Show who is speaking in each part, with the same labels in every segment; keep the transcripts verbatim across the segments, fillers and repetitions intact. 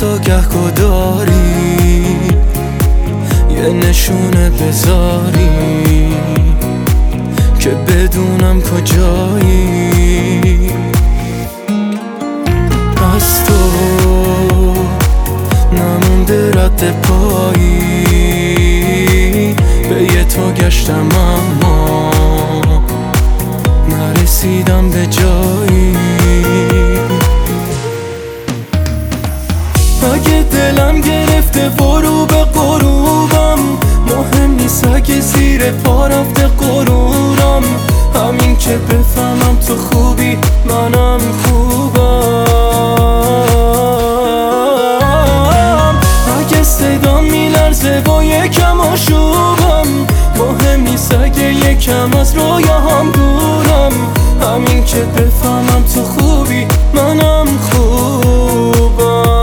Speaker 1: حتی گهگداری یه نشونه بذاری که بدونم کجایی. از تو نمونده رد پایی، به یه تو گشتم اما نرسیدم به جایی. اگه دلم گرفته برو به غروبم، مهم نیست اگه زیر پا رفته غرورم. همین که بفهمم تو خوبی منم خوبم. اگه صدام میلرزه با یکم آشوبم، مهم نیست اگه یکم از رویاهام دورم. همین که بفهمم تو خوبی منم خوبم.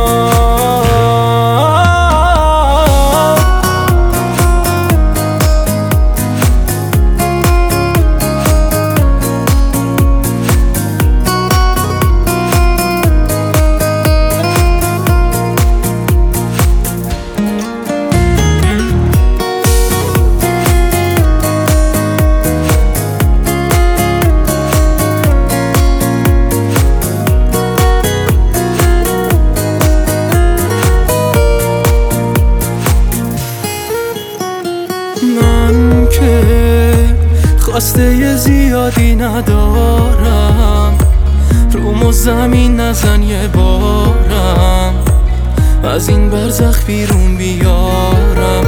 Speaker 1: من که خواسته زیادی ندارم، روم و زمین نزن یه بارم، از این برزخ بیرون بیارم.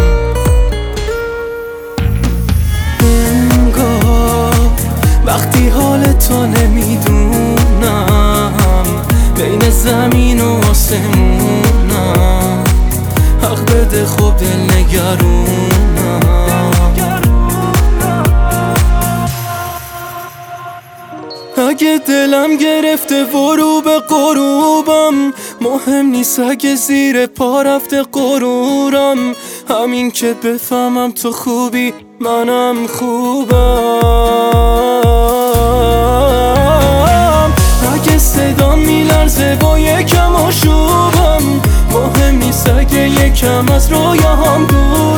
Speaker 1: انگار وقتی حال تو نمیدونم، بین زمین و آسمونم، حق بده خوب دل نگرونم. اگه دلم گرفته برو به غروبم، مهم نیست اگه زیر پا رفته غرورم. همین که بفهمم تو خوبی منم خوبم. اگه صدام میلرزه با یکم آشوبم، مهم نیست اگه یکم از رویاهام دور